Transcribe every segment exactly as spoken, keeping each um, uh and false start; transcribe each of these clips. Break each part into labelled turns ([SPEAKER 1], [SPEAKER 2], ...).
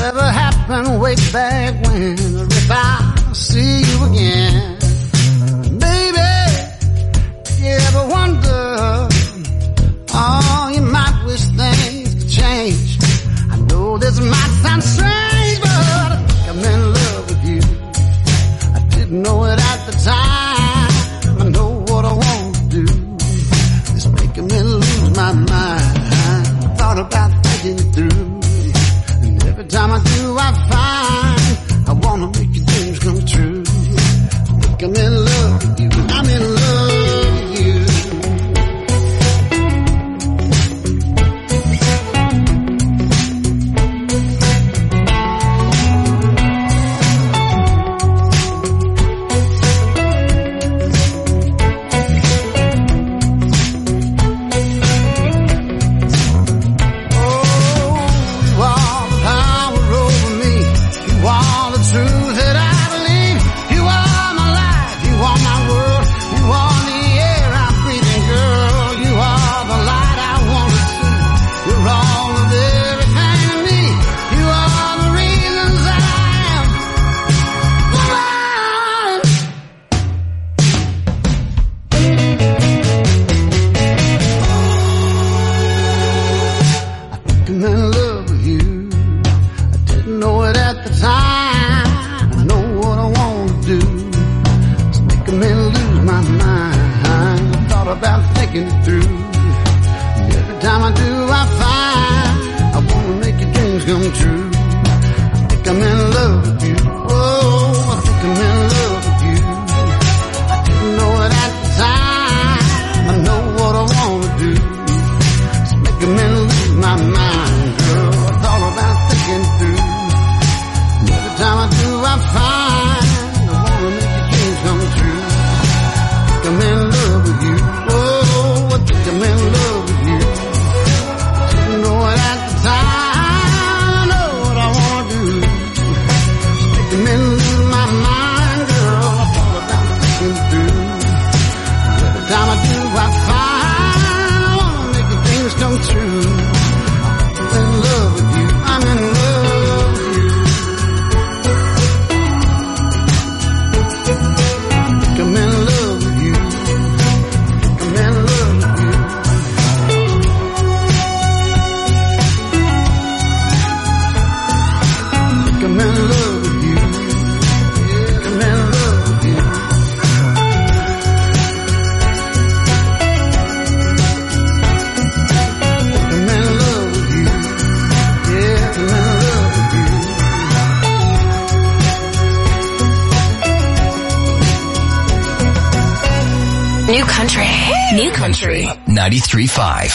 [SPEAKER 1] whatever happened way back when, or if I see you again. Baby, you ever wonder, oh, you might wish things could change. I know this might sound strange, but I think I'm in love with you. I didn't know it at the time. I know what I want to do. It's making me lose my mind. I thought about thinking it through. And every time I do, I find I wanna make your dreams come true. I think I'm in love with you. I'm in love with you.
[SPEAKER 2] ninety-three point five.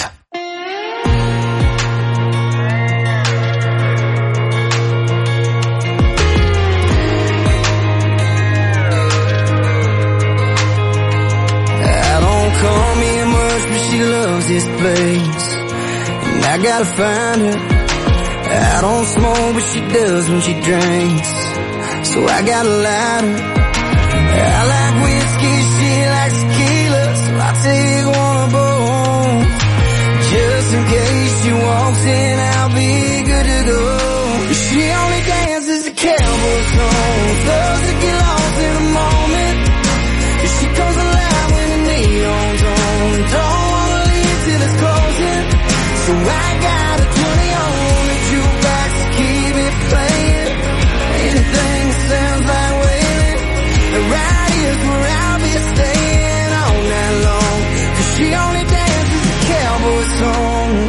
[SPEAKER 3] I don't call me much, but she loves this place, and I gotta find her. I don't smoke, but she does when she drinks, so I gotta light her. I like whiskey, she likes tequila, so I take one of both. Just in case she walks in, I'll be good to go. She only dances to cowboy songs, loves to get lost in a moment. She comes alive when the neon's on, don't wanna leave till it's closing. So I got a twenty on the jukebox to keep it playing. Anything that sounds like wailing, right here's where I'll be staying all night long. Cause she only dances to cowboy songs.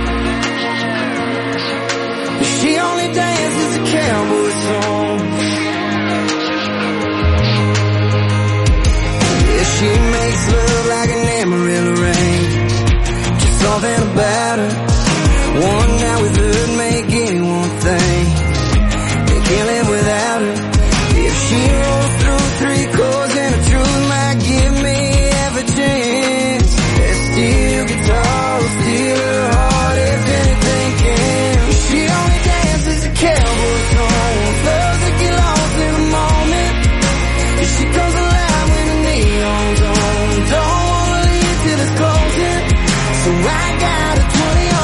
[SPEAKER 3] She only dances to cowboy songs. Yeah, she makes love like an Amarillo rain. Just something about her. One night with her make anyone think they can't live without her. If she rolls through three chords and the truth might give me half a chance. That steel guitar will steal her heart if anything can. She only dances to cowboy songs, loves to get lost in the moment. And she comes alive when the neon's on, don't wanna leave till it's closing. So I got a twenty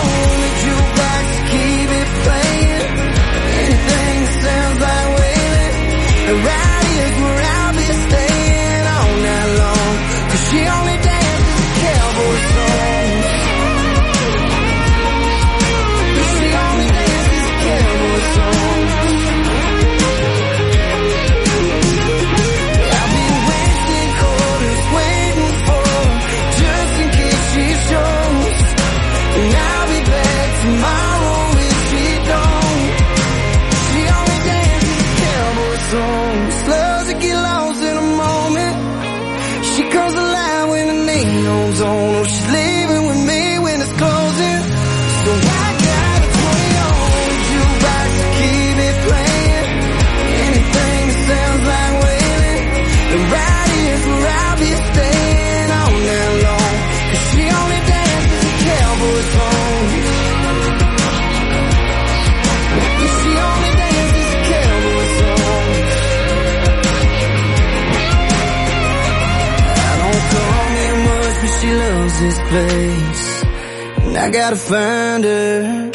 [SPEAKER 3] this place, and I gotta find her.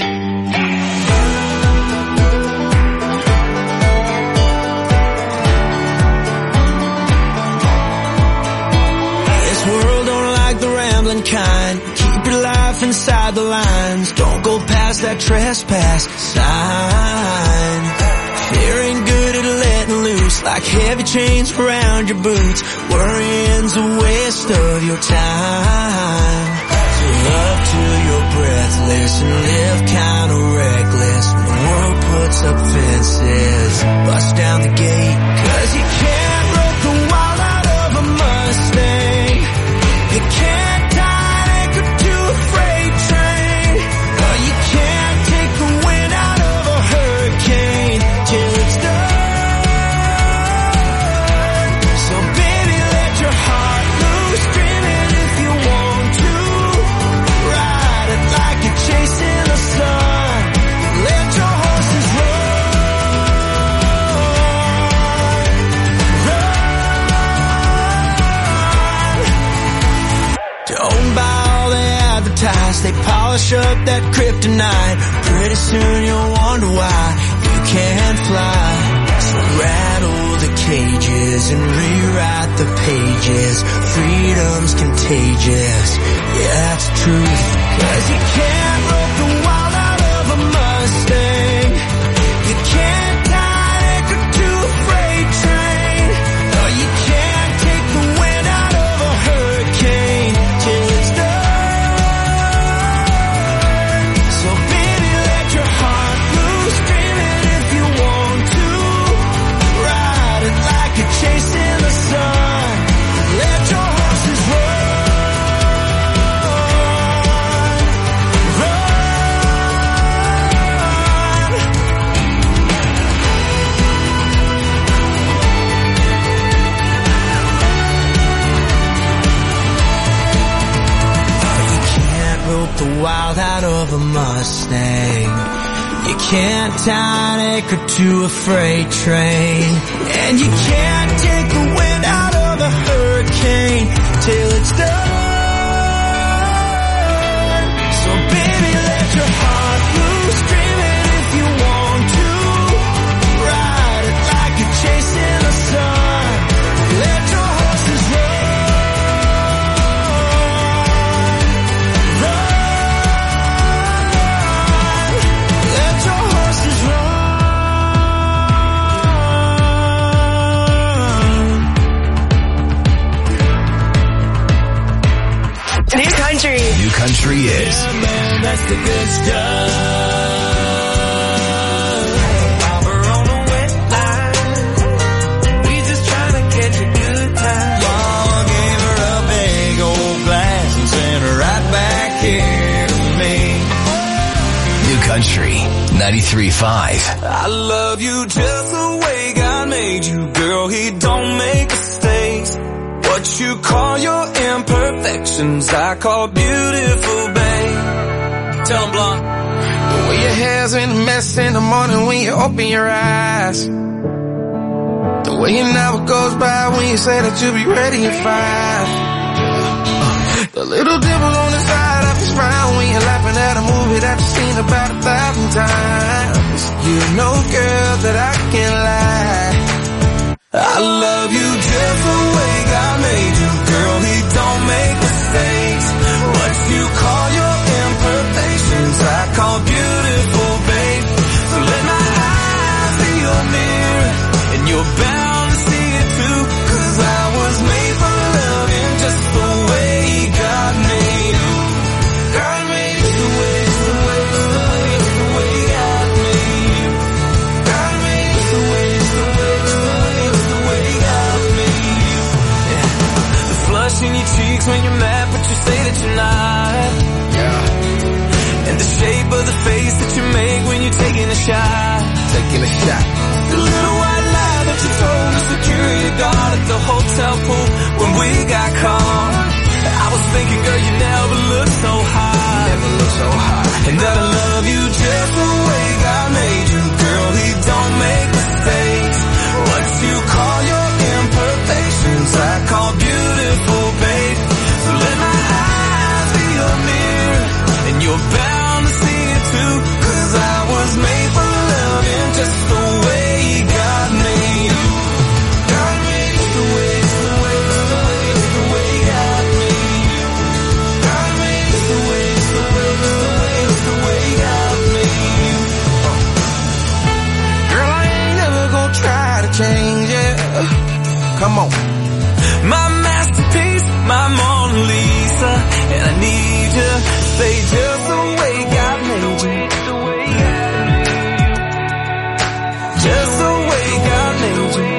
[SPEAKER 3] This world don't like the rambling kind. Keep your life inside the lines. Don't go past that trespass sign. Fear ain't good at letting loose, like heavy chains around your boots. Worrying's a waste of your time. So love till you're breathless and live kinda reckless. When the world puts up fences, bust down the gate. Cause you can't rope the wild out of a Mustang. You can't tie an anchor to a freight train. Or you can't take the wind out of a hurricane till it's done. So baby, let your heart loose, dream it if you want to. Ride it like you're chasing the sun. Let your horses run, run. Don't buy all they advertise. They polish up that kryptonite. Pretty soon you'll wonder why you can't fly. So rattle the cages and rewrite the pages. Freedom's contagious, yeah, that's the truth. Cause you can't rope the wild out of a Mustang. You can't tie an anchor to a freight train. Or you can't take the wind out of a hurricane till it's done. So baby, let your heart loose, dream it if you want to. Ride it like you're chasing the sun. Let your horses run, run. You can't rope the wild out of a Mustang. You can't tie an anchor to a freight train. And you can't take the wind out of a hurricane till it's done. So baby, let your heart loose, dream it if you want to. Ride it like you're chasing the sun. Let your horses run, run. Let your horses run.
[SPEAKER 4] New country.
[SPEAKER 2] New country is
[SPEAKER 3] Yeah, man, that's the good stuff. Bobber on a wet line. We just trying to catch a good time. Mama gave her a big old glass and sent her right back here to me.
[SPEAKER 2] New Country ninety-three point five.
[SPEAKER 3] I love you just the way God made you, girl. He don't make mistakes. What you call your imperfections, I call beautiful, babe. Tell 'em, Blanc.
[SPEAKER 5] The way your hair's in a mess in the morning when you open your eyes. The way an hour goes by when you say that you'll be ready at five. The little dimple on the side of his frown when you're laughing at a movie that you've seen about a thousand times. You know, girl, that I can't lie.
[SPEAKER 3] I love you just the way God made you, girl. He don't make mistakes. What you call your imperfections, I call beautiful, babe. So let my eyes be your mirror, and you're bound to see it too. Cause I was made for loving just the way God made you. God made you the way, the way, the way, the way God made you. God made you the way, the way, the way, the way God made you. Yeah. The flush in your cheeks when you're mad, but you say that you're not. Yeah. And the shape of the face that you make when you're taking a shot.
[SPEAKER 5] Taking a shot.
[SPEAKER 3] The little white lie that you told the security guard at the hotel pool when we got caught. I was thinking, girl, you never looked so hot.
[SPEAKER 5] Never looked so hot.
[SPEAKER 3] And that I love you just the way God made you, girl. He don't make mistakes. What you call your imperfections, I call beautiful, babe. So let my eyes
[SPEAKER 5] change, yeah. Come on.
[SPEAKER 6] My masterpiece, my Mona Lisa, and I need you, stay just the way God made you. Just the way God made you.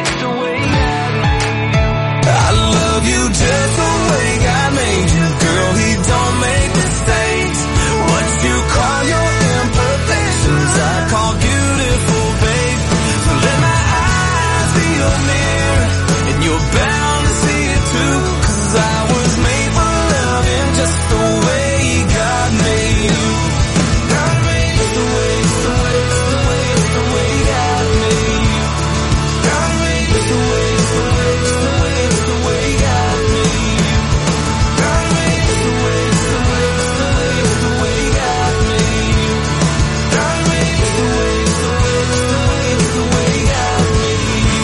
[SPEAKER 6] I love you just the way God made you. Girl, He don't make mistakes. What you call your imperfections, I call beautiful, babe. So let my eyes be your mirror, and you're bound to see it too. Cause I was made for loving just the way God made you. God made you the way, the way, the way, the way God made you. God made you the way, the way, the way, the way God made you. God made you the way, the way, the way, the way God made you. God made you the way, the way, the way, the way God made you.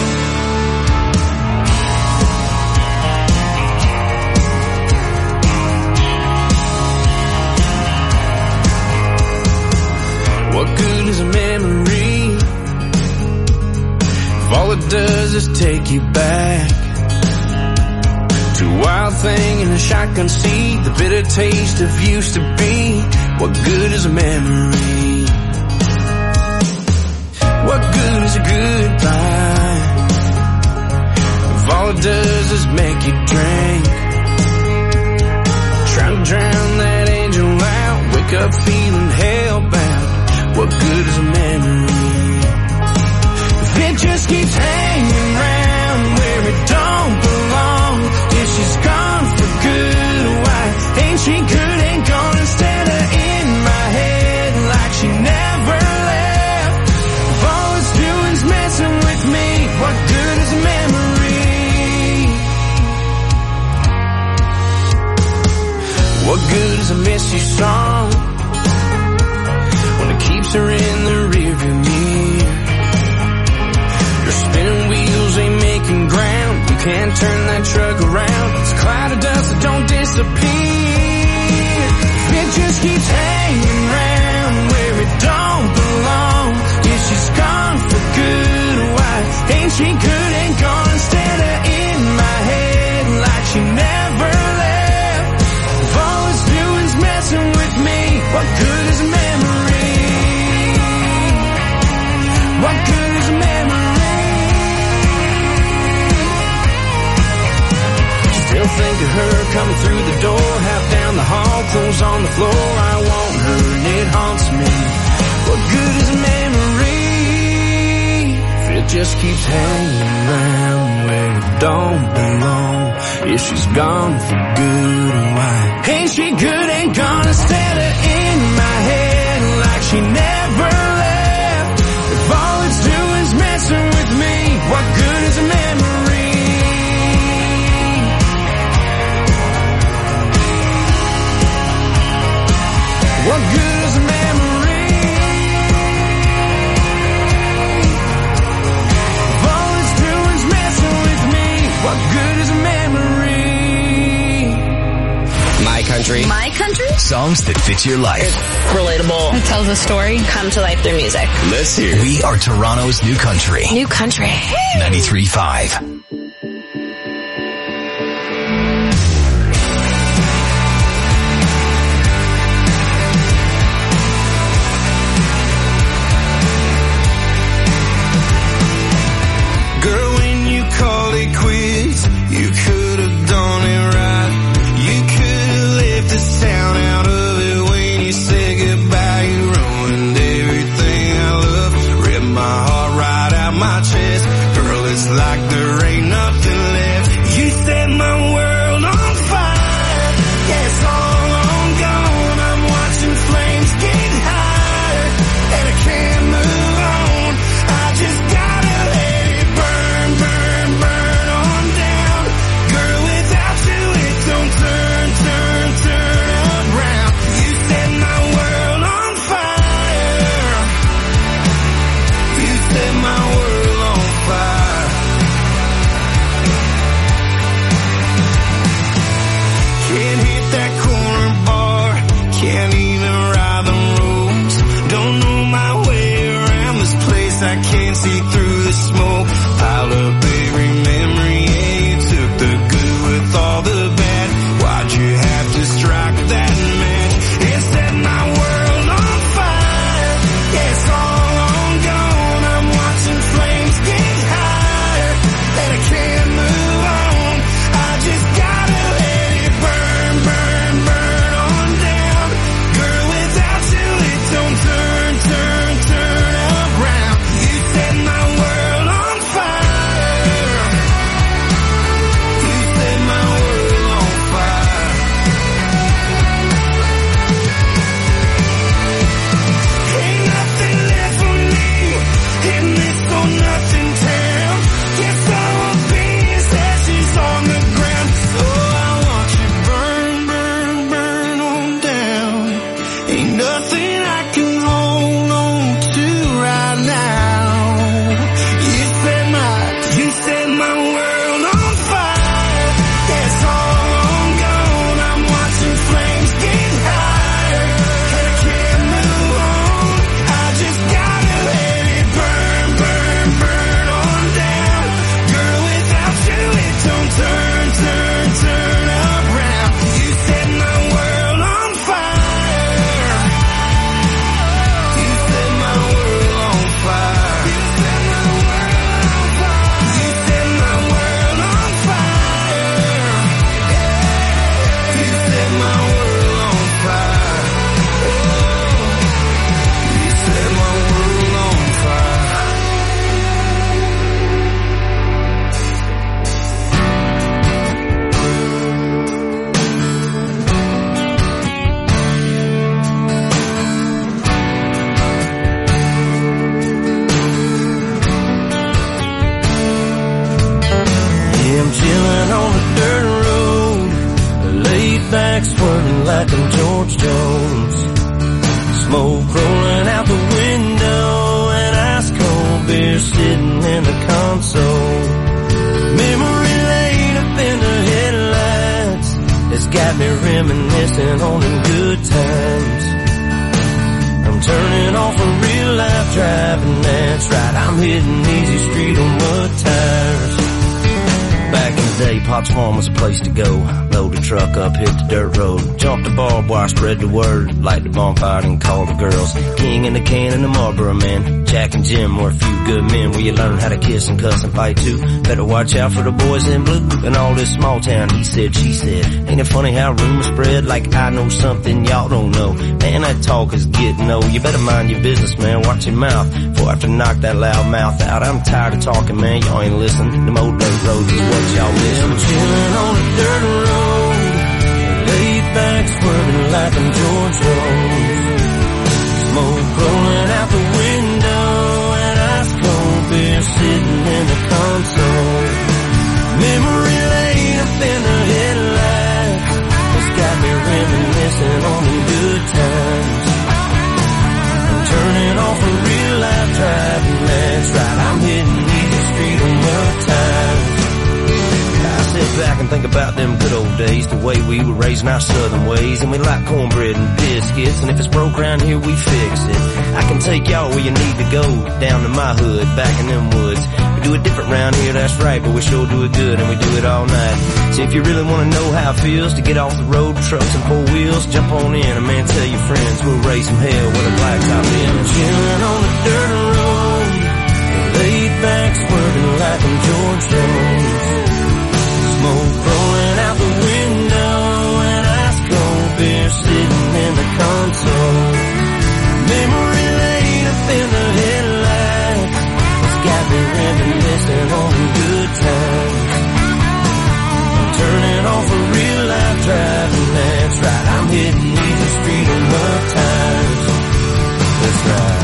[SPEAKER 6] What good is a memory if all it does is take you back to a wild thing in a shotgun seat, the bitter taste of used to be? What good is a memory? What good is a goodbye if all it does is make you drink? Trying to drown that angel out, wake up feeling hellbound. What good is a memory if it just keeps hanging around where it don't belong? If she's gone for good, why ain't she good and gone instead of in my head like she never left? If all it's doing's messing with me, what good is a memory? What good is a miss you song when it keeps her in the rearview mirror? Your spinning wheels ain't making ground, you can't turn that truck around. It's a cloud of dust that don't disappear. It just keeps hanging around where it don't belong. If she's gone for good, why ain't she good and gone instead of in my head like she never left? If all it's doing's messing with me, what good is a memory? What good is a memory? Still think of her coming through the door, half down the hall, clothes on the floor. I want her and it haunts me. What good is a memory if it just keeps hanging around where it don't belong? If she's gone for good, why ain't she good and gone instead of in my head like she never left? If all it's doing's messing with me, what good is a memory? What good is a memory? If all it's doing's messing with me, what good is a memory?
[SPEAKER 2] My country.
[SPEAKER 4] My country?
[SPEAKER 2] Songs that fit your life.
[SPEAKER 4] Relatable. It tells a story. Come to life through music.
[SPEAKER 2] Let's hear it. We are Toronto's new country.
[SPEAKER 4] New country.
[SPEAKER 2] ninety-three point five.
[SPEAKER 6] Girl, when you called it quits, you could have done it right. You could have left the sound out of it when you said goodbye. You ruined everything I love, ripped my heart right out my chest. Girl, it's like there ain't nothing left. You set my world on fire. Yeah, it's all on gone. I'm watching flames get higher, and I can't move on. I just gotta let it burn, burn, burn on down. Girl, without you it don't turn, turn, turn around. You set my world on fire. You set my world on fire. Can't hit that corner bar, can't even ride the ropes. Don't know my way around this place, I can't see through the smoke. Pile up every memory, yeah, you took the good with all the bad. Why'd you have to strike that match? It set my world on fire. Yeah, it's all on gone. I'm watching flames get higher, and I can't move on. I just gotta let it burn, burn, burn on down. Girl, without you it don't turn, turn, turn around. You set my world on fire. You set my world on fire. Ain't nothing left for me in this or nothing town. Guess I will be as ashes on the ground. Oh, I want you burn, burn, burn on down. Ain't nothing I can hold on to right now. You set my, you set my world on fire. Yeah, it's all on gone. I'm watching flames get higher, and I can't move on. I just gotta let it burn, burn, burn on down. Girl, without you it don't turn, turn, turn around. You set my world on fire. You set my world on fire. You set my world on fire. You set my world on fire. You set my world on fire. You set my world on fire.
[SPEAKER 3] Yeah, I'm chilling on the dirt road, laid back swerving like I'm George Jones. Smoke rolling out the window and ice cold beer sitting in the console. Memory lane up in the headlights, it's got me reminiscing on them good times. I'm turning off a real life driving, that's right, I'm hitting easy street on mud tires. Back in the day, Pop's farm was a place to go. Load the truck up, hit the dirt road. Jump the barbed wire, spread the word. Light the bonfire and call the girls. King and the can and the Marlboro man. Jack and Jim were a few good men where you learn how to kiss and cuss and fight too. Better watch out for the boys in blue and all this small town. He said, she said. Ain't it funny how rumors spread like I know something y'all don't know? Man, that talk is getting old. You better mind your business, man. Watch your mouth before I have to knock that loud mouth out. I'm tired of talking, man. Y'all ain't listening. Them old dirt roads is what y'all miss. I'm chilling on a dirt road, laid back swerving like I'm George Jones. Smoke rolling out the window and ice cold beer sitting in the console. Memory lane up in the headlights, it's got me reminiscing on the good times. I'm turning off a real life driving, that's right, I'm hitting easy street on mud tires. I sit back and think about them good old days, the way we were raising our southern ways, and we like cornbread and biscuits, and if it's broke around here, we fix it. I can take y'all where you need to go, down to my hood, back in them woods. We do it different round here, that's right, but we sure do it good, and we do it all night. So if you really want to know how it feels to get off the road, trucks and four wheels, jump on in, and man, tell your friends, we'll raise some hell with a blacktop in. I'm chilling on the dirt road, laid back swerving like I'm George Jones. Smoke rolling out the window and ice cold beer sitting in the console. Memory lane up in the headlights, it's got me reminiscing on good times. I'm turning off a real life driving, that's right, I'm hitting easy street on mud tires. That's right.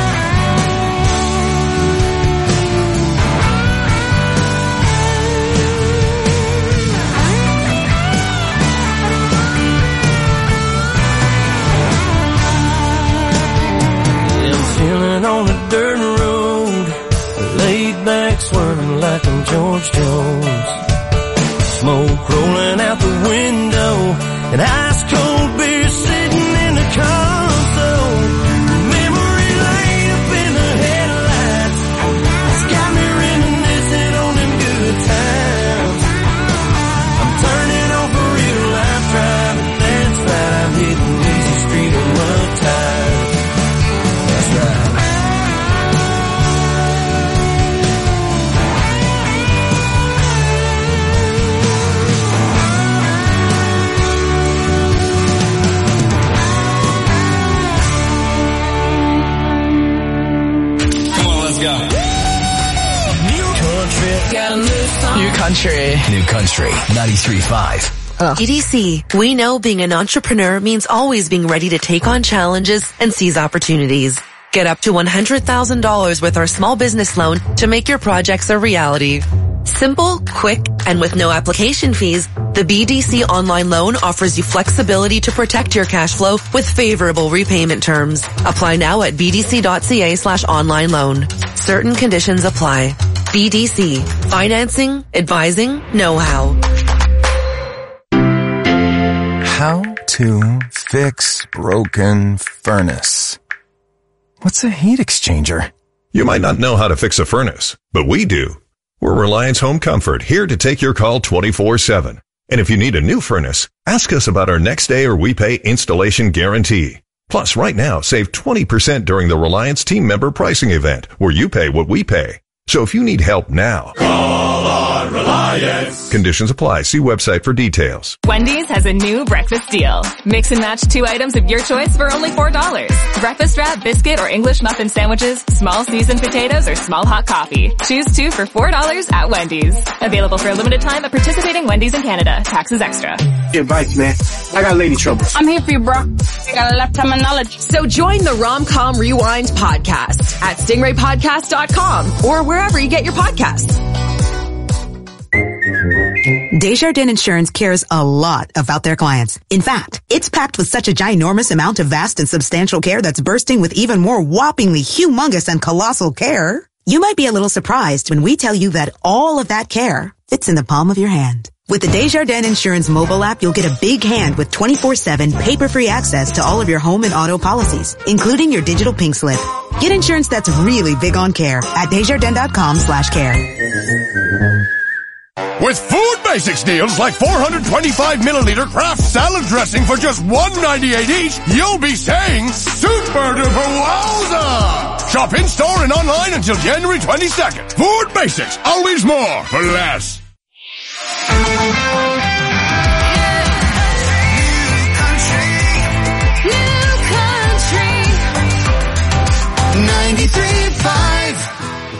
[SPEAKER 3] Chilling on a dirt road, laid back swerving like I'm George Jones. Smoke rolling out the window and ice cold beer sitting in the console. Memory lane up in the headlights, it's got me
[SPEAKER 2] New country. New country. ninety-three point five.
[SPEAKER 7] B D C, we know being an entrepreneur means always being ready to take on challenges and seize opportunities. Get up to one hundred thousand dollars with our small business loan to make your projects a reality. Simple, quick, and with no application fees, the B D C online loan offers you flexibility to protect your cash flow with favorable repayment terms. Apply now at bdc.ca slash online loan. Certain conditions apply. B D C. Financing, advising, know-how.
[SPEAKER 8] How to fix broken furnace. What's a heat exchanger?
[SPEAKER 9] You might not know how to fix a furnace, but we do. We're Reliance Home Comfort, here to take your call twenty-four seven. And if you need a new furnace, ask us about our next day or we pay installation guarantee. Plus, right now, save twenty percent during the Reliance team member pricing event, where you pay what we pay. So if you need help now, call on Reliance. Conditions apply. See website for details.
[SPEAKER 10] Wendy's has a new breakfast deal. Mix and match two items of your choice for only four dollars. Breakfast wrap, biscuit, or English muffin sandwiches, small seasoned potatoes, or small hot coffee. Choose two for four dollars at Wendy's. Available for a limited time at participating Wendy's in Canada. Taxes extra.
[SPEAKER 11] Your advice, man. I got lady trouble.
[SPEAKER 12] I'm here for you, bro. I got a lifetime of knowledge.
[SPEAKER 13] So join the Rom-Com Rewind podcast at stingray podcast dot com or wherever you get your podcasts.
[SPEAKER 14] Desjardins Insurance cares a lot about their clients. In fact, it's packed with such a ginormous amount of vast and substantial care that's bursting with even more whoppingly humongous and colossal care. You might be a little surprised when we tell you that all of that care fits in the palm of your hand. With the Desjardins Insurance mobile app, you'll get a big hand with twenty-four seven paper-free access to all of your home and auto policies, including your digital pink slip. Get insurance that's really big on care at desjardins.com slash care.
[SPEAKER 15] With Food Basics deals like four hundred twenty-five milliliter Kraft salad dressing for just one ninety-eight each, you'll be saying super duper wowza! Shop in store and online until January twenty-second. Food Basics, always more for less.
[SPEAKER 1] ninety-three point five.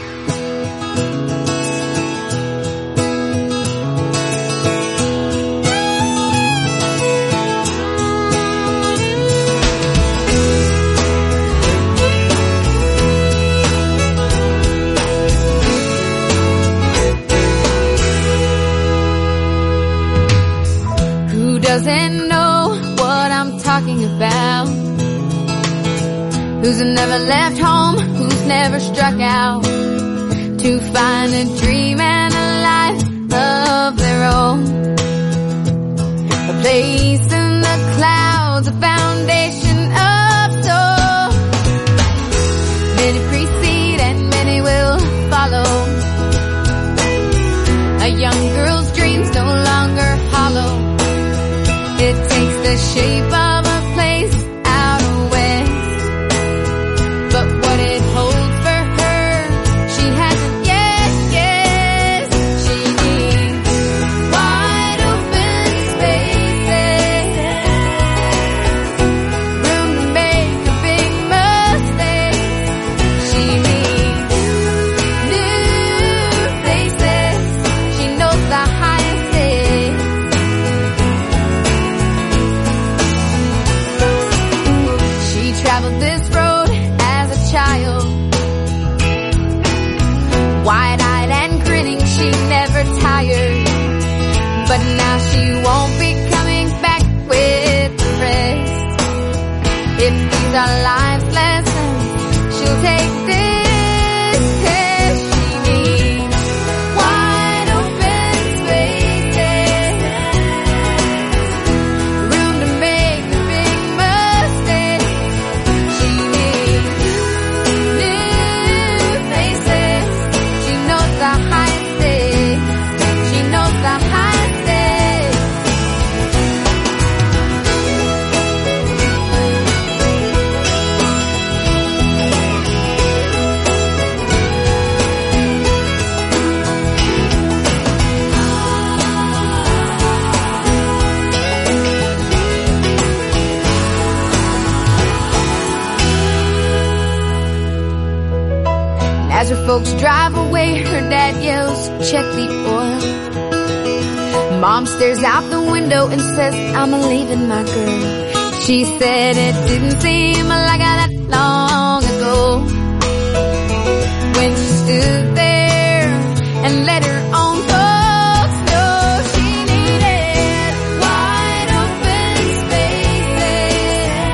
[SPEAKER 16] Who doesn't know what I'm talking about? Who's never left home, who's never struck out to find a dream and a life of their own. A place in the clouds, a foundation of soul. Many precede and many will follow. A young girl's dreams no longer hollow. It takes the shape of a place out west. But what it holds for her, she hasn't yet guessed. She needs wide open spaces, room to make a big mistake. She needs new faces. She knows the highest stakes. She traveled this road as a child, wide-eyed and grinning, she never tired. But now she won't be coming back with the rest. If these are life's lessons, she'll take this test. She needs wide open spaces, room to make a big mistake. She needs new faces. She knows the highest stakes. She knows the highest stakes. folks drive away, her dad yells, check the oil. Mom stares out the window and says, I'm leaving my girl. She said it didn't seem like that long ago when she stood there and let her own folks know she needed wide open spaces,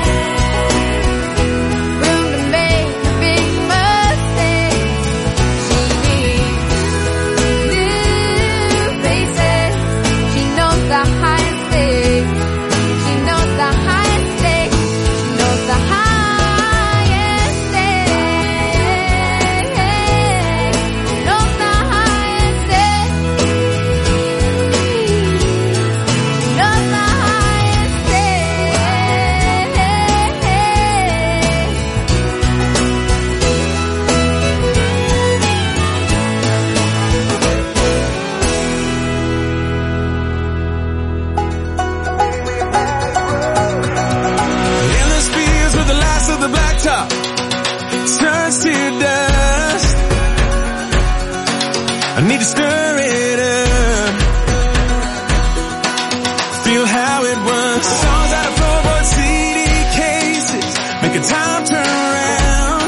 [SPEAKER 16] room to make a big mistake. She needs new faces. She knows the highest stakes. She knows the highest stakes. She knows the highest stakes. Knows the highest stakes. Knows the highest
[SPEAKER 6] Endless fields with the last of the blacktop turns to dust. I need to stir it up. Feel how it was. Songs out of floorboard C D cases, making time turn around.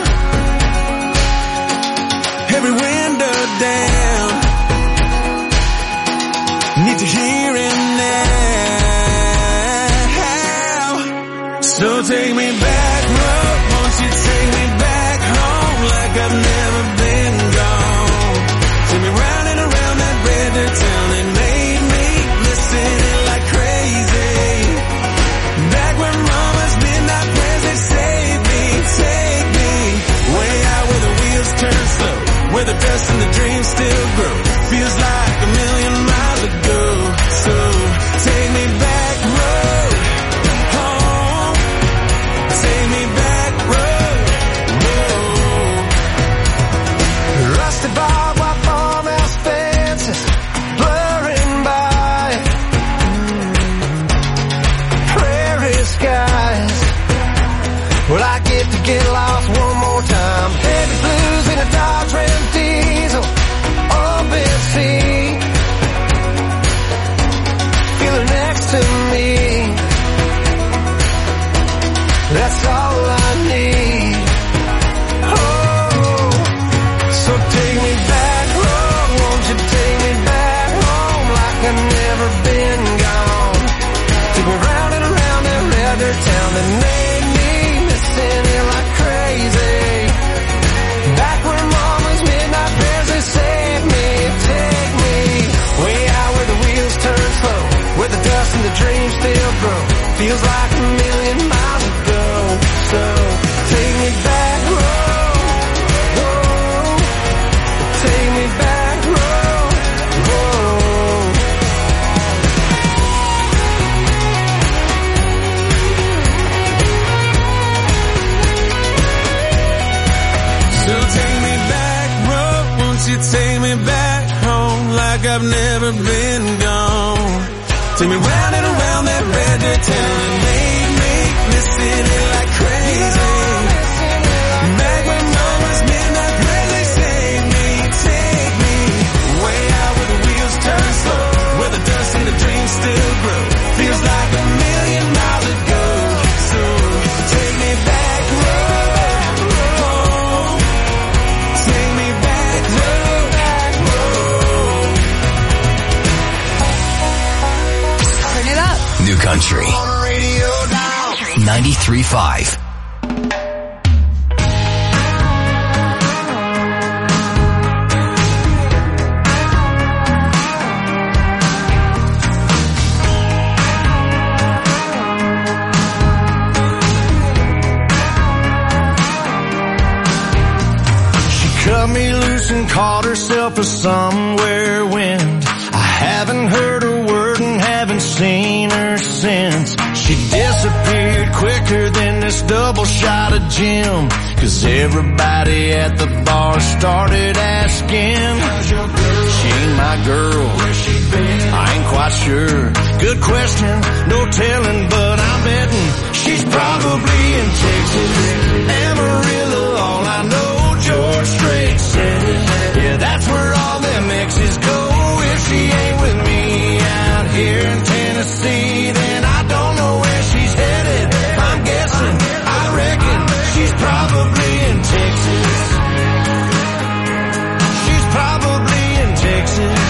[SPEAKER 6] Every window down. Need to hear it now. So take me back, road, won't you take me back home like I've never been gone. Take me round and around that red dirt town that made me listen like crazy. Back when mama's midnight prayers, they saved me, take me way out where the wheels turn slow, where the dust and the dreams still grow. Feels like a million miles ago. So take me back, road, home. Take me back, road, road. Rusty barbed wire farmhouse fences blurring by, prairie skies. Well, I get to get lost one more time. Heavy blues in a Dodge Ram diesel, open sea. Feel her next to me. That's all I need. Oh, so take me back home, won't you take me back home like I've never been gone. Take me round and around that red dirt town that made me missing it like crazy. Back when mama's midnight prayers, they saved me, take me way out where the wheels turn slow, where the dust and the dreams still grow. Feels like a million miles ago. So take me back, road, road. Take me back, road, road. So take me back, road, won't you take me back home like I've never been gone. Take me round and around that red dirt town and made me missing it like crazy. Back when mama's midnight prayers, they saved me, take me way out where the wheels turn slow, where the dust and the dreams still grow. Feels like a million miles ago. So take me back, road, home. Take me back, road, road.
[SPEAKER 13] Turn it up.
[SPEAKER 2] New Country ninety-three point five.
[SPEAKER 6] Cut me loose and caught herself a somewhere wind. I haven't heard a word and haven't seen her since. She disappeared quicker than this double shot of gin. Cause everybody at the bar started asking, how's your girl? She ain't my girl. Where's she been? I ain't quite sure. Good question, no telling, but I'm betting she's probably in Texas, Amarillo, all I know, Georgia. George Strait said it. Yeah, that's where all them exes go. If she ain't with me out here in Tennessee, then I don't know where she's headed. I'm guessing, I reckon she's probably in Texas. She's probably in Texas.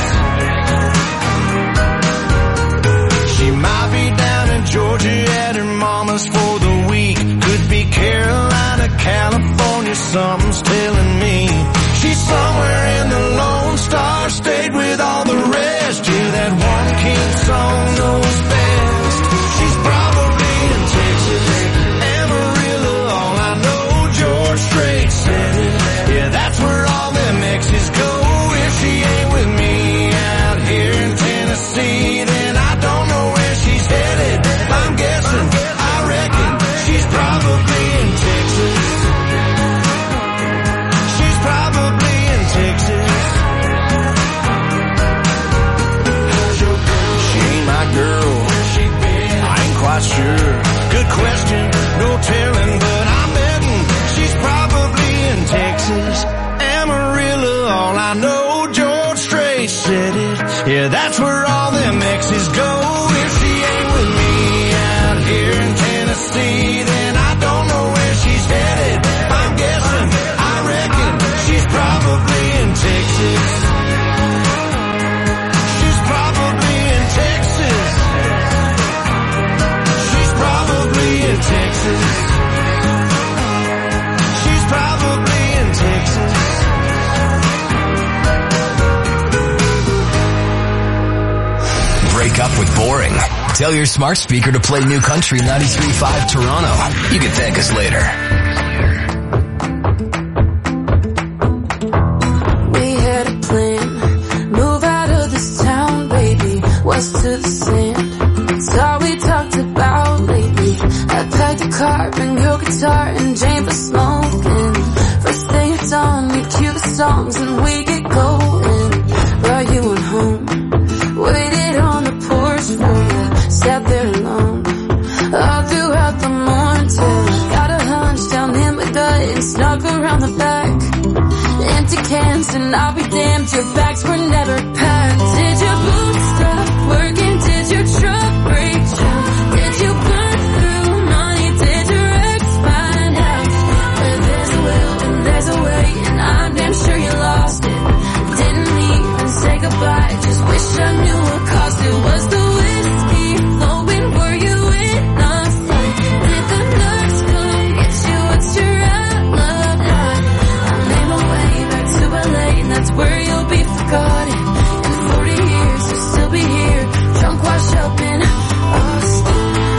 [SPEAKER 6] She might be down in Georgia at her mama's for the week. Could be Carolina, California, something's telling me. She's somewhere in the Lone Star State with all the rest. Yeah, that one king song knows best. She's probably in Texas, Amarillo, all I know, George Strait said it. Yeah, that's where all them exes go. If she ain't with me out here in Tennessee, then I don't know where she's headed. I'm guessing, I reckon she's probably in Texas. She's probably in Texas. She ain't my girl, I ain't quite sure. Good question, no telling, but I'm betting she's probably in Texas. Amarillo, all I know, George Strait said it. Yeah, that's where all them exes go. If she ain't with me out here in Tennessee, then I don't know where she's headed. I'm guessing, I reckon she's probably in Texas. She's probably in Texas. She's probably in Texas. She's probably in Texas.
[SPEAKER 2] Break up with boring. Tell your smart speaker to play New Country ninety-three point five Toronto. You can thank us later.
[SPEAKER 17] We had a plan. Move out of this town, baby. West to the sand. It's all we talked about lately. I packed a car, bring your guitar, and Jane for smoking. First thing it's on, we cue the songs and we get going. Brought you on home. Waited on the porch for you, sat there alone, all throughout the morning till I got a hunch down in my gut and snuck around the back. Empty cans and I'll be damned, your bags were never packed. Did your boots stop working? Did your truck break down? Did you burn through money? Did your ex find out? Where there's a will and there's a way, and I'm damn sure you lost it. Didn't even say goodbye, just wish I knew what caused it. Was the whiskey flowing? Were you in a fight? Did the nurse come get you? What's your outlook like? I made my way back to L A, and that's where you'll be forgotten. In forty years, you'll still be here, drunk, washed up in Austin.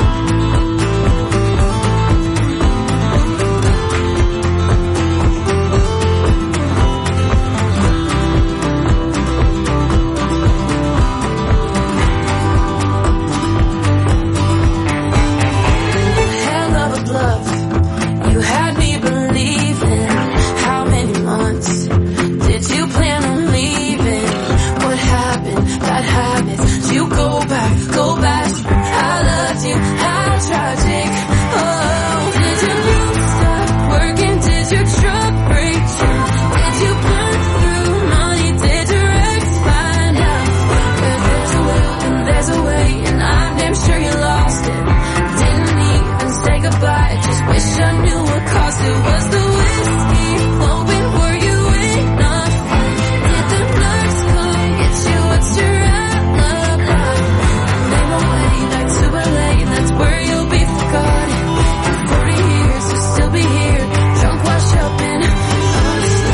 [SPEAKER 17] Hell of a bluff, you had me believing. How many months did you plan on leaving? What happened? Bad habits. Did you go back? Go back. I loved you. How tragic. Oh, did your boots stop working? Did your truck break down? Did you burn through money? Did your ex find out? Where there's a will and there's a way, and I'm damn sure you lost it. Didn't even say goodbye, just wish I knew what caused it. Was the whiskey flowing? Were you in a fight? Did the nurse come get you? What's your outlook like? I made my way back to L A, and that's where you'll be forgotten. In forty years, you'll still be here, drunk, washed up in Austin.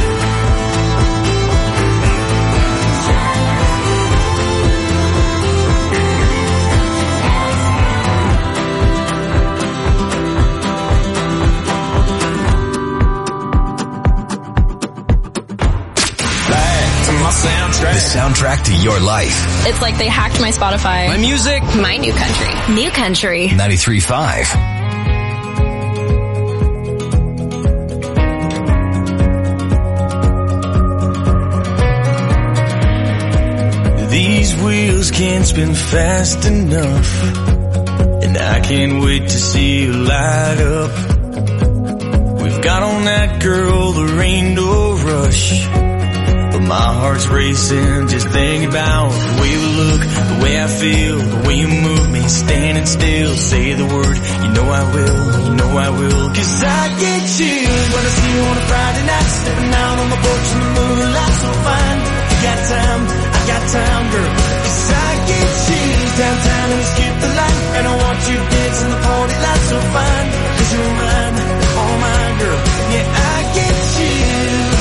[SPEAKER 2] The soundtrack to your life.
[SPEAKER 4] It's like they hacked my Spotify.
[SPEAKER 2] My music.
[SPEAKER 4] My New Country. New Country.
[SPEAKER 2] ninety-three point five.
[SPEAKER 6] These wheels can't spin fast enough, and I can't wait to see you light up. We've
[SPEAKER 18] got on that girl, there ain't no rush. But my heart's racing, just thinking about the way we look, the way I feel, the way you move me, standing still. Say the word, you know I will, you know I will. Cause I get chills when I see you on a Friday night, stepping out on the porch in the moonlight, so fine. You got time, I got time, girl. Cause I get chills downtown and we skip the line, and I want you dancing the party light, so fine. Cause you're mine, all mine, girl. Yeah, I get chills.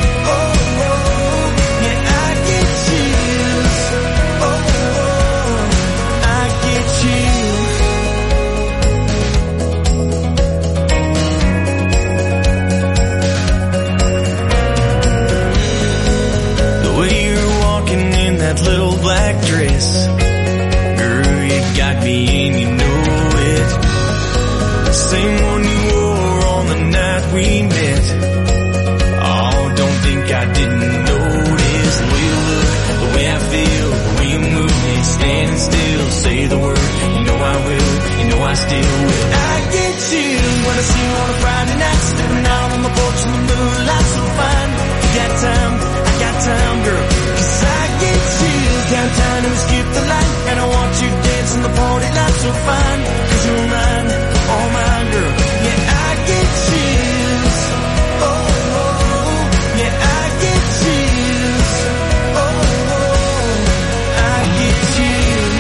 [SPEAKER 18] That little black dress, girl, you got me and you know it. Same one you wore on the night we met. Oh, don't think I didn't notice the way you look, the way I feel, the way you move me, standing still. Say the word, you know I will, you know I still will. I get chills when I see you on a Friday night, stepping out on the porch in the moonlight, so fine. You got time, I got time, girl. Cause I get chills downtown and we skip the line, and I want you dancing the party light, so fine. Cause you're mine, all mine, girl. Yeah, I get chills. Oh, oh, yeah, I get chills. Oh, oh, I get chills.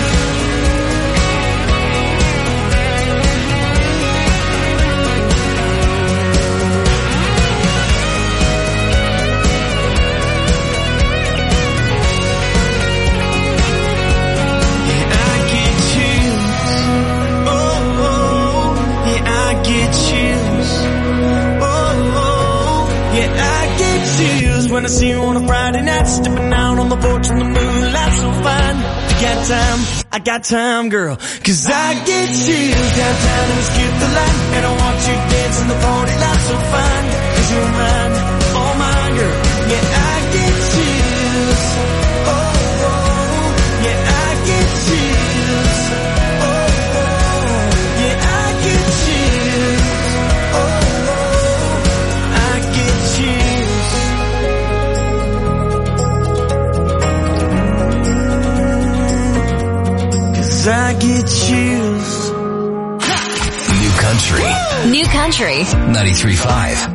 [SPEAKER 18] When I see you on a Friday night, stepping out on the porch in the moonlight, so fine. You got time, I got time, girl. Cause I get chills downtown and we skip the line, and I want you dancing the party light, so fine. Cause you're mine, all mine, girl. Yeah, I get chills. Oh, oh, yeah, I get chills. Oh, oh, yeah, I get chills. Oh, oh, I get chills. I get chills.
[SPEAKER 2] New country.
[SPEAKER 10] New country.
[SPEAKER 2] ninety-three point five.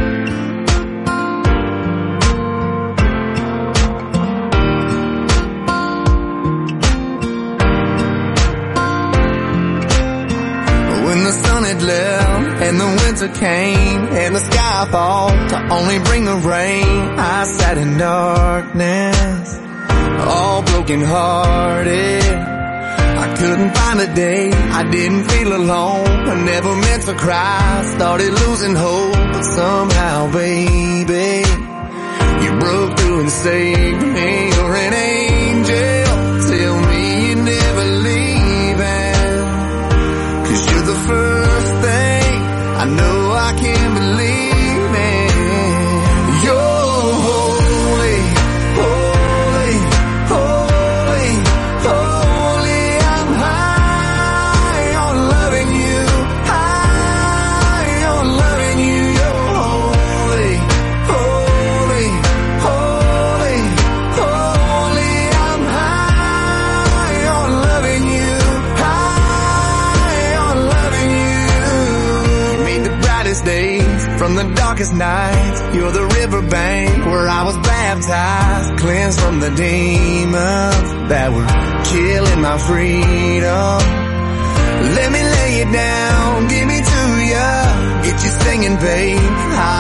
[SPEAKER 3] When the sun had left and the winter came and the sky fall to only bring the rain, I sat in darkness, all broken hearted. I couldn't find a day I didn't feel alone. I never meant to cry, started losing hope, but somehow, baby, you broke through and saved me. You're an angel, tell me you're never leaving, 'cause you're the first thing I know I can believe in. You're holy, holy, holy, holy. I'm high on loving you, high on loving you. You're holy, holy, holy, holy. I'm high on loving you, high on loving you. You made the brightest days from the darkest nights. You're the riverbank where I was baptized, cleansed from the demons that were killing my freedom. Let me lay you down, give me to ya, get you singing, babe,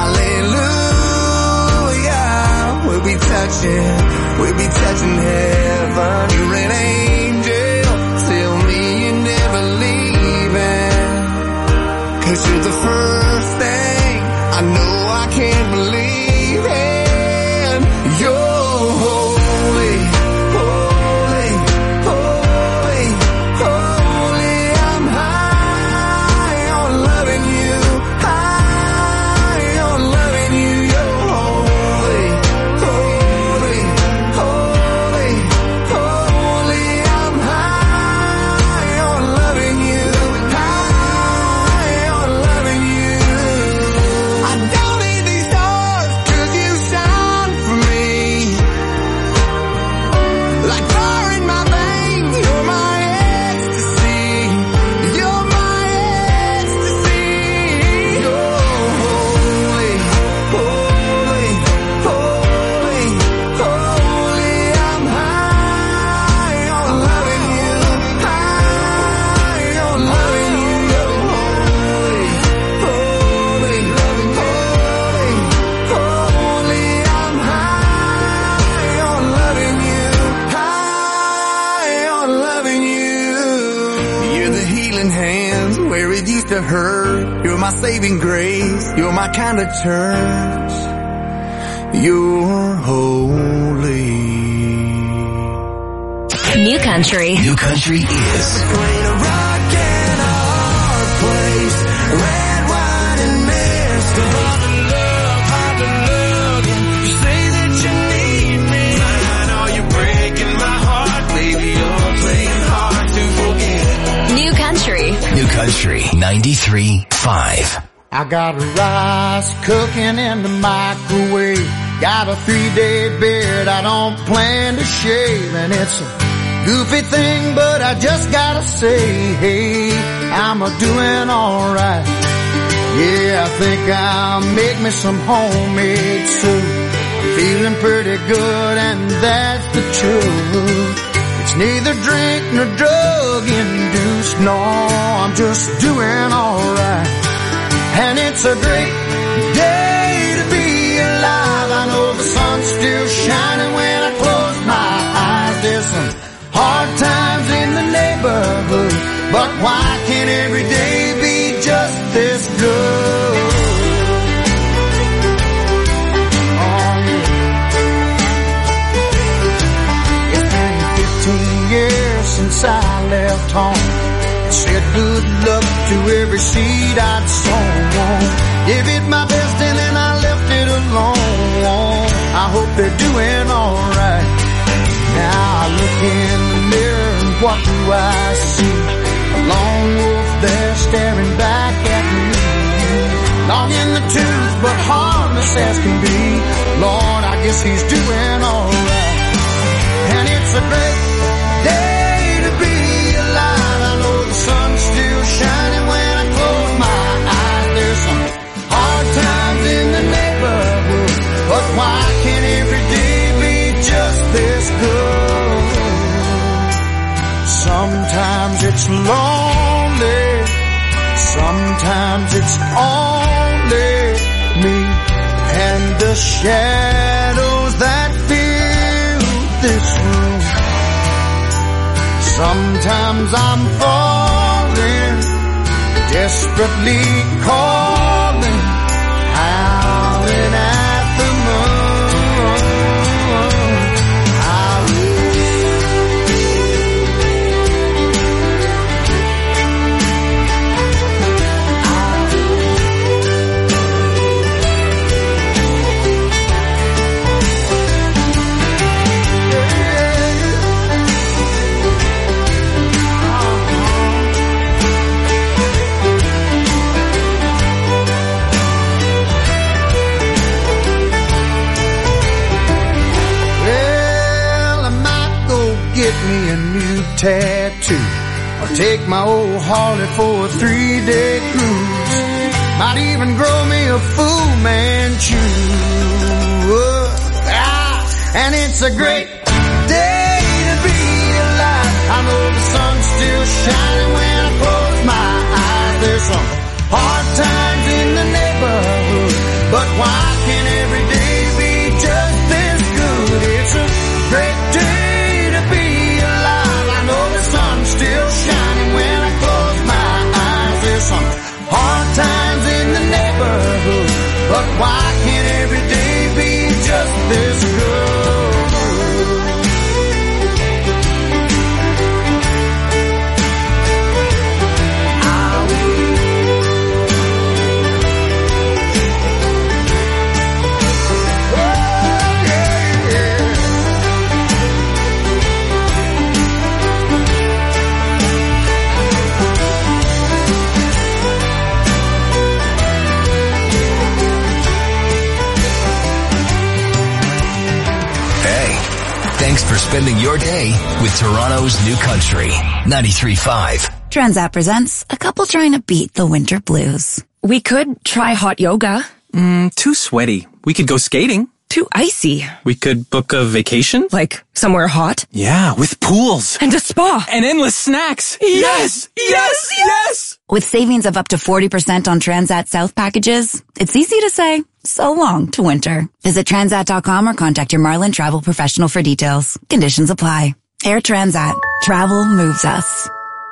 [SPEAKER 3] hallelujah. We'll be touching, we'll be touching heaven. You're an angel, tell me you're never leaving, 'cause you're the first thing I know I can't believe in. You're holy, holy, holy, holy. I'm high on loving you, high on loving you. You're holy, holy, holy, holy. I'm high on loving you, high on loving you. I to her. You're my saving grace. You're my kind of church. You're holy.
[SPEAKER 2] New Country. New Country is
[SPEAKER 3] Between a rock and a hard place, red wine and mist, hard to love, hard to love. You say that you need me. I know you're breaking my heart, baby. You're playing hard to forget.
[SPEAKER 2] New Country. New Country ninety-three point five.
[SPEAKER 1] I got rice cooking in the microwave. Got a three-day beard I don't plan to shave, and it's a goofy thing, but I just gotta say, hey, I'm a doing alright. Yeah, I think I'll make me some homemade soup. I'm feeling pretty good, and that's the truth. It's neither drink nor drug induced, no, I'm just doing alright. And it's a great day to be alive. I know the sun's still shining when I close my eyes. There's some hard times in the neighborhood, but why can't every day be just this good? Oh, yeah. It's been fifteen years since I left home. Said good luck to every seed I'd sown. Gave it my best and then I left it alone. I hope they're doing alright. Now I look in the mirror and what do I see? A lone wolf there staring back at me. Long in the tooth but harmless as can be. Lord, I guess he's doing alright. And it's a great day to be alive. I know the sun's still shining when I close my eyes. There's some hard times in the neighborhood, but why can't every day be just this good? Sometimes it's lonely, sometimes it's only me and the shadows that fill this room. Sometimes I'm falling, desperately calling, howling at the moon. Me a new tattoo, or take my old Harley for a three-day cruise. Might even grow me a Fu Manchu. Ah, and it's a great day to be alive. I know the sun's still shining when I close my eyes. There's some hard times in the neighborhood, but why can't every day be just this good? It's a great day to be alive. I know the sun's still shining when I close my eyes. There's some hard times in the neighborhood, but why can't every day be just this good?
[SPEAKER 2] Thanks for spending your day with Toronto's New Country ninety-three point five.
[SPEAKER 19] Transat presents a couple trying to beat the winter blues.
[SPEAKER 13] We could try hot yoga.
[SPEAKER 20] Mm, too sweaty. We could go skating.
[SPEAKER 13] Too icy.
[SPEAKER 20] We could book a vacation.
[SPEAKER 13] Like somewhere hot.
[SPEAKER 20] Yeah, with pools.
[SPEAKER 13] And a spa.
[SPEAKER 20] And endless snacks. Yes! Yes! Yes!
[SPEAKER 19] With savings of up to forty percent on Transat South packages, it's easy to say so long to winter. Visit transat dot com or contact your Marlin travel professional for details. Conditions apply. Air Transat. Travel moves us.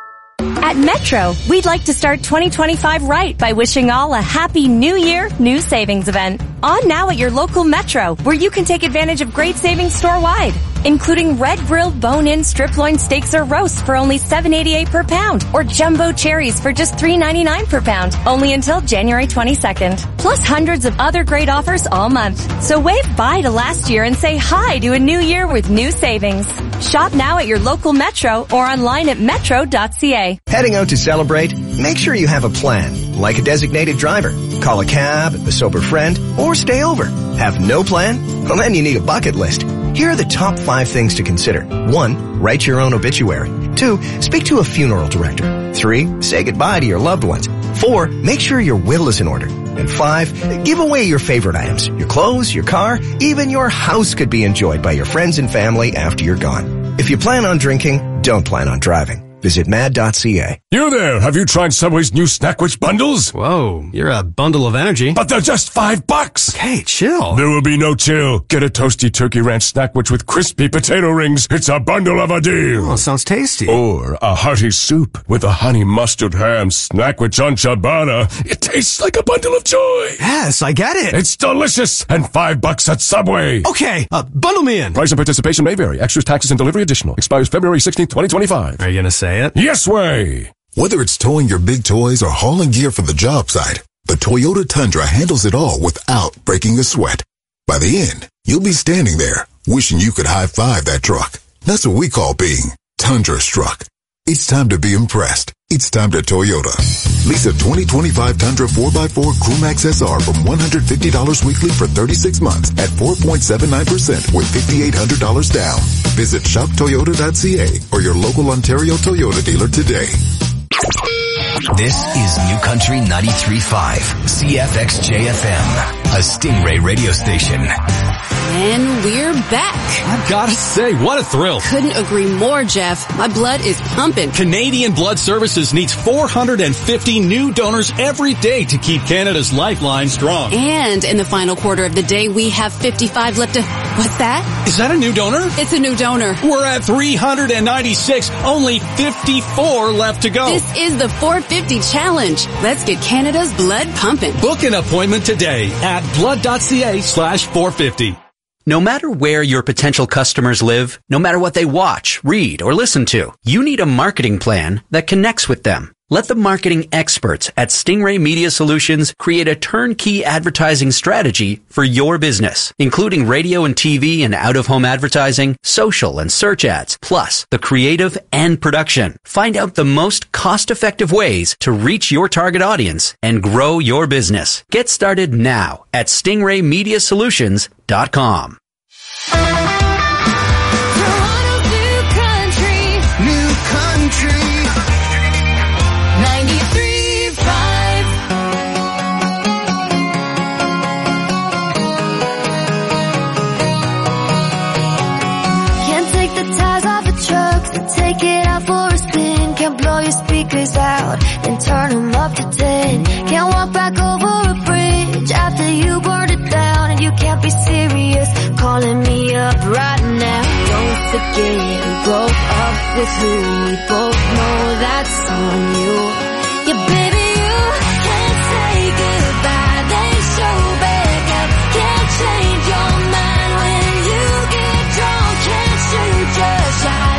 [SPEAKER 21] At Metro, we'd like to start twenty twenty-five right by wishing all a happy new year, new savings event. On now at your local Metro, where you can take advantage of great savings store-wide, including red grilled bone-in strip loin steaks or roasts for only seven eighty-eight per pound, or jumbo cherries for just three ninety-nine per pound, only until January twenty-second. Plus hundreds of other great offers all month. So wave bye to last year and say hi to a new year with new savings. Shop now at your local Metro or online at metro dot c a.
[SPEAKER 22] Heading out to celebrate? Make sure you have a plan, like a designated driver. Call a cab, a sober friend, or stay over. Have no plan? Well, then you need a bucket list. Here are the top five things to consider. One, write your own obituary. Two, speak to a funeral director. Three, say goodbye to your loved ones. Four, make sure your will is in order. And five, give away your favorite items. Your clothes, your car, even your house could be enjoyed by your friends and family after you're gone. If you plan on drinking, don't plan on driving. Visit mad dot c a.
[SPEAKER 15] You there, have you tried Subway's new Snackwich bundles?
[SPEAKER 23] Whoa, you're a bundle of energy.
[SPEAKER 15] But they're just five bucks!
[SPEAKER 23] Okay, chill.
[SPEAKER 15] There will be no chill. Get a toasty turkey ranch Snackwich with crispy potato rings. It's a bundle of a deal.
[SPEAKER 23] Oh, sounds tasty.
[SPEAKER 15] Or a hearty soup with a honey mustard ham Snackwich on ciabatta. It tastes like a bundle of joy.
[SPEAKER 23] Yes, I get it.
[SPEAKER 15] It's delicious and five bucks at Subway.
[SPEAKER 23] Okay, uh, bundle me in.
[SPEAKER 15] Price and participation may vary. Extras, taxes, and delivery additional. Expires February sixteenth, twenty twenty-five.
[SPEAKER 23] Are you gonna say it?
[SPEAKER 15] Yes way!
[SPEAKER 24] Whether it's towing your big toys or hauling gear for the job site, the Toyota Tundra handles it all without breaking a sweat. By the end, you'll be standing there, wishing you could high-five that truck. That's what we call being Tundra-struck. It's time to be impressed. It's time to Toyota. Lease a twenty twenty-five Tundra four by four Crewmax S R from one hundred fifty dollars weekly for thirty-six months at four point seven nine percent with five thousand eight hundred dollars down. Visit shop toyota dot c a or your local Ontario Toyota dealer today.
[SPEAKER 2] This is New Country ninety-three point five, C F X J F M, a Stingray radio station.
[SPEAKER 25] And we're back.
[SPEAKER 26] I've got to say, what a thrill.
[SPEAKER 25] Couldn't agree more, Jeff. My blood is pumping.
[SPEAKER 26] Canadian Blood Services needs four hundred fifty new donors every day to keep Canada's lifeline strong.
[SPEAKER 25] And in the final quarter of the day, we have fifty-five left to... What's that?
[SPEAKER 26] Is that a new donor?
[SPEAKER 25] It's a new donor.
[SPEAKER 26] We're at three hundred ninety-six, only fifty-four left to go.
[SPEAKER 25] This is the four fifty challenge. Let's get Canada's blood pumping.
[SPEAKER 26] Book an appointment today at blood dot c a slash four fifty.
[SPEAKER 27] No matter where your potential customers live, no matter what they watch, read, or listen to, you need a marketing plan that connects with them. Let the marketing experts at Stingray Media Solutions create a turnkey advertising strategy for your business, including radio and T V and out-of-home advertising, social and search ads, plus the creative and production. Find out the most cost-effective ways to reach your target audience and grow your business. Get started now at stingray media solutions dot com.
[SPEAKER 28] Take it out for a spin. Can't blow your speakers out, then turn them up to ten. Can't walk back over a bridge after you burned it down. And you can't be serious calling me up right now. Don't forget we broke up with who we both know that's on you. Yeah, baby, you can't say goodbye, then show back up. Can't change your mind when you get drunk. Can't shoot your shot.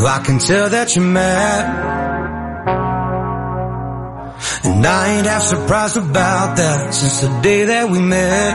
[SPEAKER 3] I can tell that you're mad, and I ain't half surprised about that. Since the day that we met,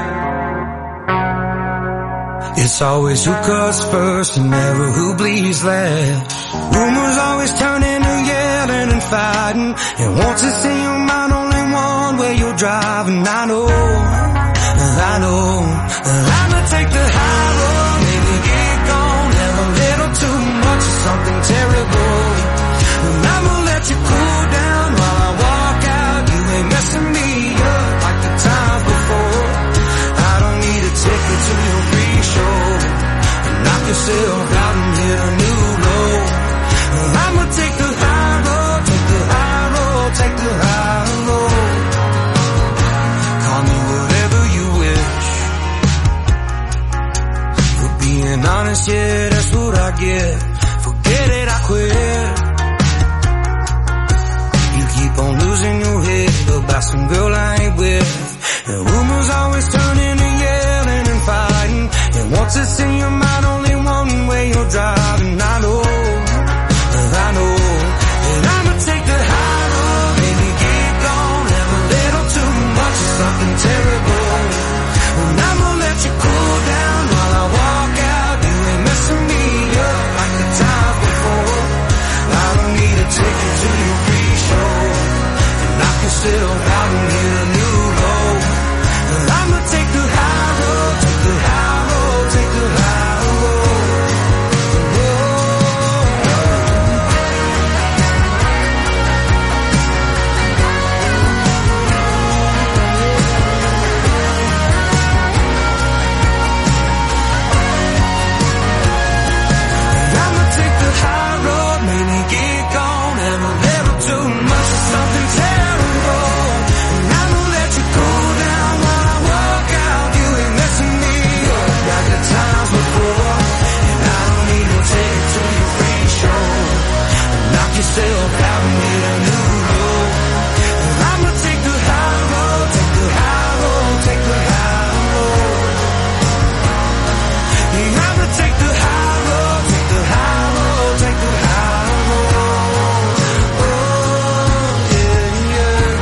[SPEAKER 3] it's always who cuts first and never who bleeds last. Rumors always turn into yelling and fighting, and once it's in your mind only one way you're driving. I know, I know that I'ma take the high road, maybe get gone, have a little too much of something terrible, and I'ma let you cool down while I walk out. You ain't messing me up like the times before. I don't need a ticket to your free show, knock yourself out and hit a new low. I'ma take the high road, take the high road, take the high road. Call me whatever you wish. For being honest, yeah, that's what I get. Forget it, I quit. You keep on losing your head about some girl I ain't with, and rumors always turn into yelling and fighting, and once it's in your mind only one way you're driving. I know, I know, and I'ma take the high road, baby, get gone, have a little too much of something terrible, and I'ma let you cool down while I walk out. You ain't messing me up like the times before. I don't need a ticket to your free show, knock yourself out and hit a new low. And I'ma take the high road, take the high road, take the high road. And I'ma take the high road, maybe get gone, have a little too much of something terrible, and I'ma let you cool down while I walk out. You ain't messing me up like the times before, and I don't need no ticket to your free show, knock yourself out and hit a new low. And I'ma take the high road, take the high road, take the high road. And I'ma take the high road, take the high road, take the high road. Oh, yeah, yeah.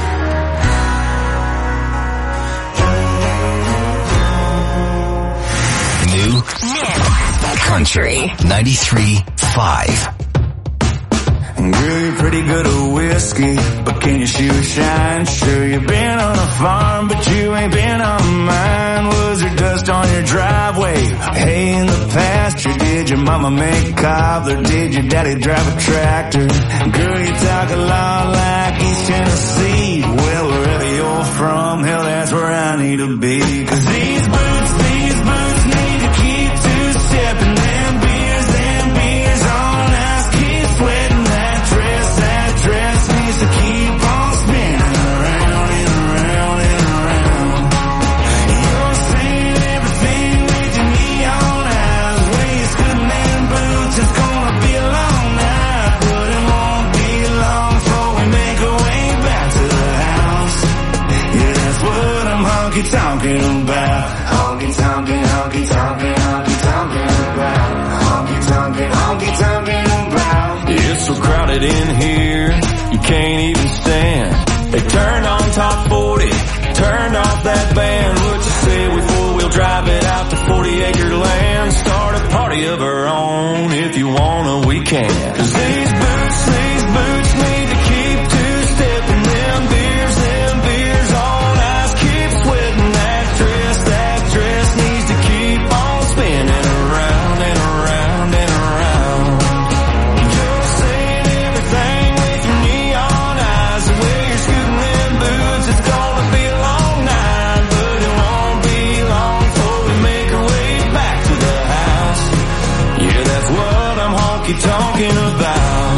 [SPEAKER 2] New Country ninety-three point five.
[SPEAKER 18] Girl, you're pretty good at whiskey, but can you shoot a shine? Sure, you've been on a farm, but you ain't been on mine. Was there dust on your driveway? Hay in the pasture? Did your mama make cobbler? Did your daddy drive a tractor? Girl, you talk a lot like East Tennessee. Well, wherever you're from, hell, that's where I need to be. 'Cause these boots, these boots need to keep two-stepping. Them beers, them beers on ice, keep sweating. That dress, that dress needs to keep on spinning around and around and around. You're saying everything with your neon eyes. Way you scoot them boots, it's gonna be a long night, but it won't be long before we make our way back to the house. Yeah, that's what I'm honky-tonkin' about. Honky-tonkin', honky-tonkin', honky-tonkin' about. Honky-tonkin', honky-tonkin' about.
[SPEAKER 5] It's so crowded in here, you can't even stand. They turned on top forty, turned off that band. What you say we four-wheel drive it out to forty acre land? Start a party of our own, if you wanna we can. 'Cause these boots, these boots need to keep two-stepping. Them beers, them beers on ice, keep sweating. That dress, that dress needs to keep on spinning around and around and around. You're saying everything with your neon eyes. The way you're scooting them boots, it's gonna be a long night, but it won't be long before we make our way back to the house. Yeah, that's what I'm honky-tonkin' about.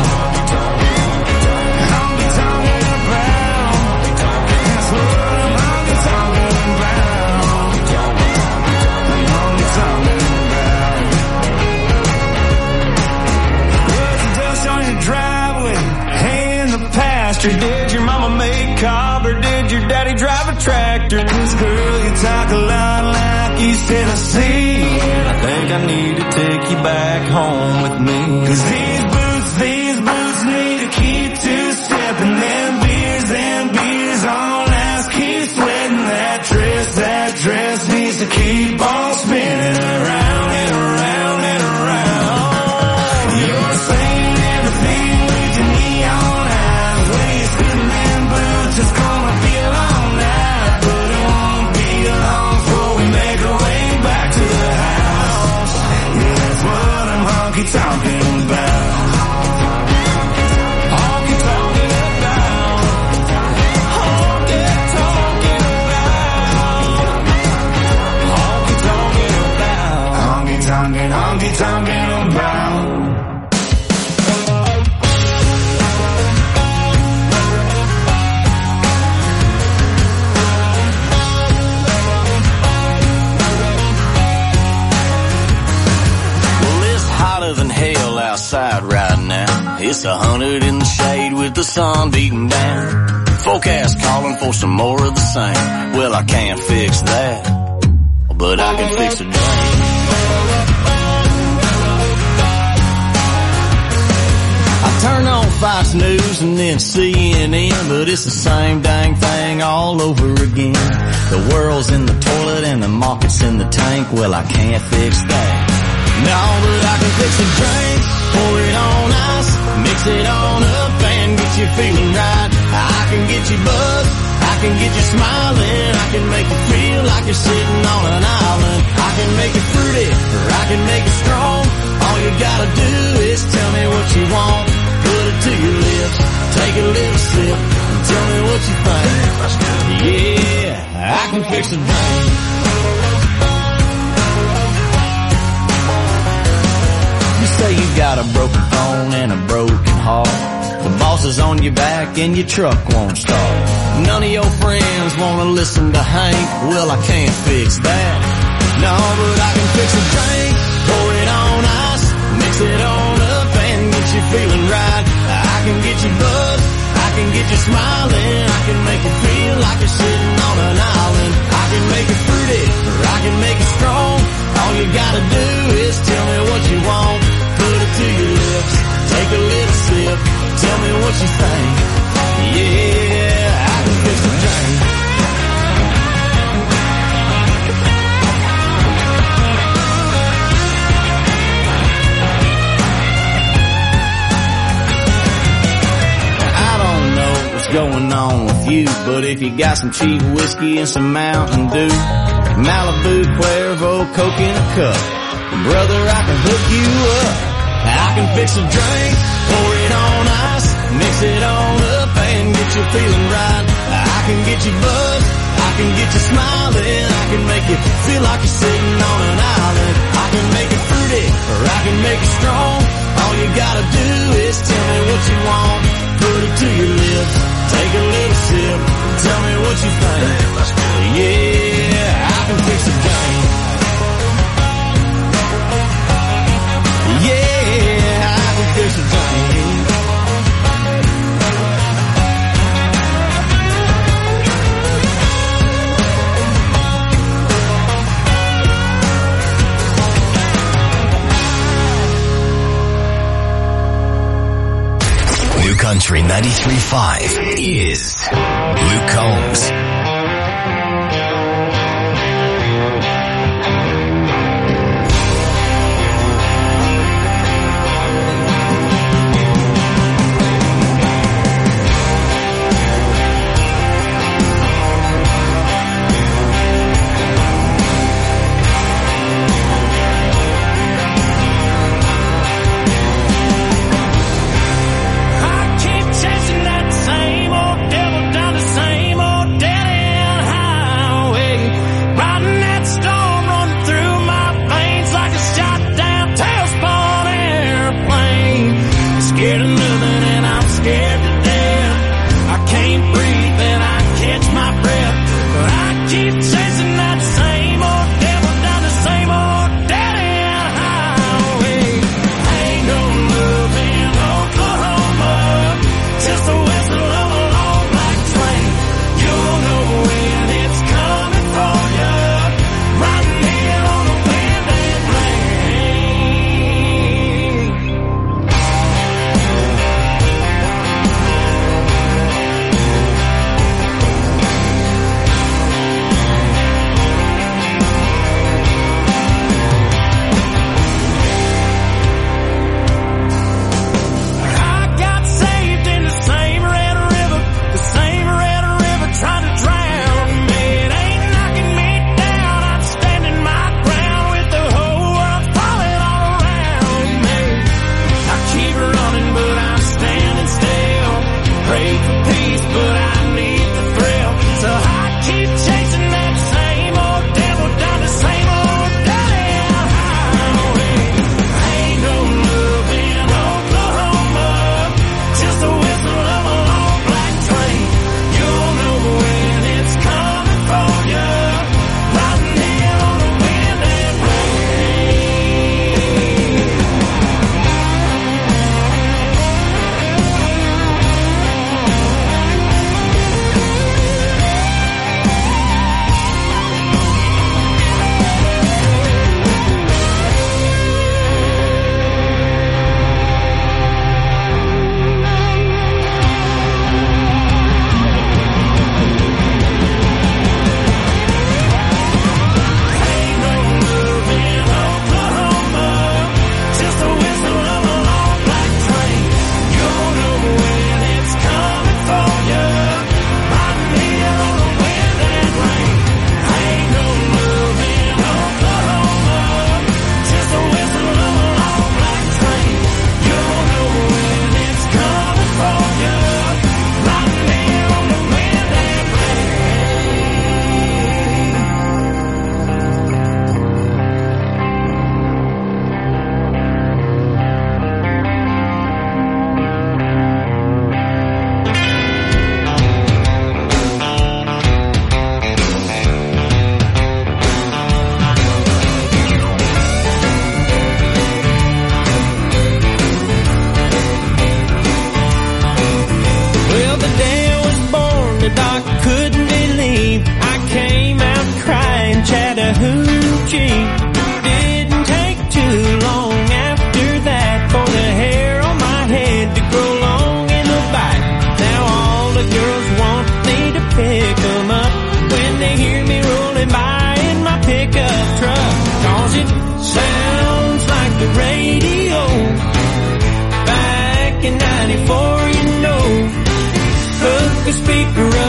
[SPEAKER 5] Honky-tonkin' about. That's what I'm honky-tonkin' about. Honky-tonkin' about. Was the dust on your driveway? Hay in the pasture? Did your mama make cob or did your daddy drive a tractor? 'Cause girl, you talk a lot like East Tennessee, and I think I need to take you back home with me. 'Cause these and honky-tonkin' about. Hotter than hell outside right now. It's a hundred in the shade with the sun beating down. Forecast calling for some more of the same. Well, I can't fix that, but I can fix a drain. I turn on Fox News and then C N N, but it's the same dang thing all over again. The world's in the toilet and the market's in the tank. Well, I can't fix that. No, but I can fix a drink, pour it on ice, mix it on up and get you feeling right. I can get you buzzed, I can get you smiling, I can make you feel like you're sitting on an island. I can make it fruity, or I can make it strong. All you gotta do is tell me what you want. Put it to your lips, take a little sip, and tell me what you think. Yeah, I can fix a drink. You say you got a broken phone and a broken heart. The boss is on your back and your truck won't start. None of your friends wanna listen to Hank. Well, I can't fix that. No, but I can fix a drink, pour it on ice, mix it on up and get you feeling right. I can get you buzzed, I can get you smiling, I can make you feel like you're sitting on an island. I can make it fruity, or I can make it strong. All you gotta do is tell me what you want. Put it to your lips, take a little sip, tell me what you think. Yeah, I can fix a drink. I don't know what's going on with you, but if you got some cheap whiskey and some Mountain Dew, Malibu, Cuervo, Coke in a cup, brother, I can hook you up. I can fix a drink, pour it on ice, mix it on up and get you feeling right. I can get you buzzed, I can get you smiling, I can make you feel like you're sitting on an island. I can make it fruity, or I can make it strong. All you gotta do is tell me what you want. Put it to your lips, take a little sip, tell me what you think. Yeah, I can fix a drink. Yeah, I can fix a drink.
[SPEAKER 2] New Country ninety-three point five is Luke Combs.
[SPEAKER 5] Chasing that same old devil down the same old dead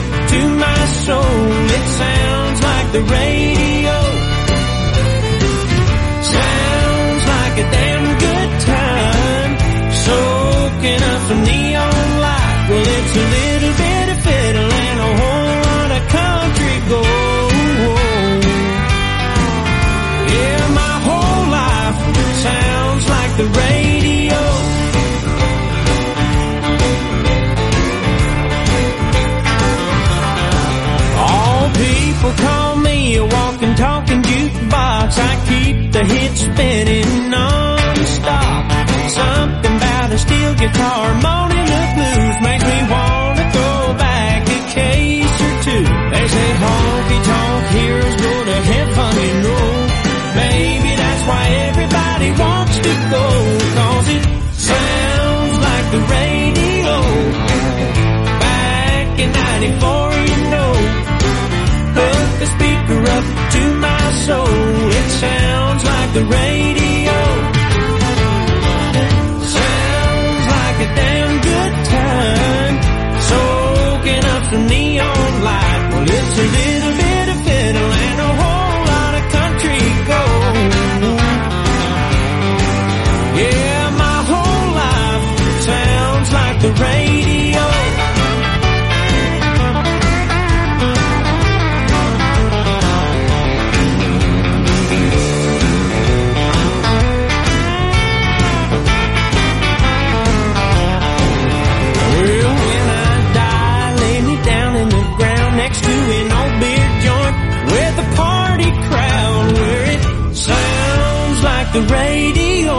[SPEAKER 18] up to my soul. It sounds like the radio. Sounds like a damn good time. Soaking up some neon light. Well, it's a little bit of fiddle and a whole lot of country gold. Yeah, my whole life sounds like the radio. All people call me a walking, talking jukebox. I keep the hits spinning non-stop. Something about a steel guitar moaning the blues makes me want to go back a case or two. They say honky-tonk heroes go to heaven, you know. Maybe that's why everybody wants to go, 'cause it sounds like the radio. Back in ninety-four, you know. Hook the speaker up to my soul. It sounds like the radio. Sounds like a damn good time. Soaking up some neon light. Well, it's a little bit of fiddle and a whole lot of country gold. Yeah, my whole life sounds like the radio. Well, when I die, lay me down in the ground next to an old beer joint with a party crowd where it sounds like the radio.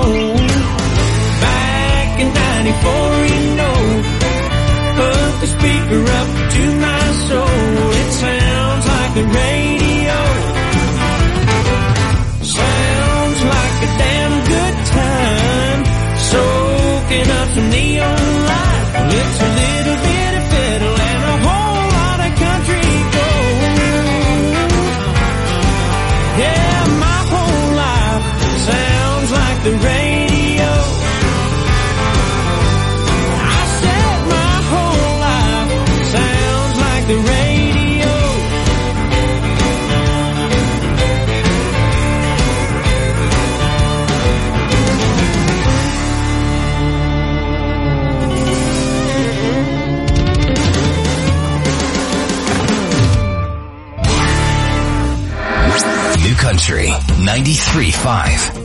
[SPEAKER 18] Back in ninety-four, you know. Put the speaker up to my soul. It sounds like the radio. Sounds like a damn good time. Soaking up some neon light. Well, it's a little bit of fiddle and a whole lot of country gold. Yeah, my whole life sounds like the radio. I said my whole life sounds like the radio.
[SPEAKER 2] New Country ninety-three point five.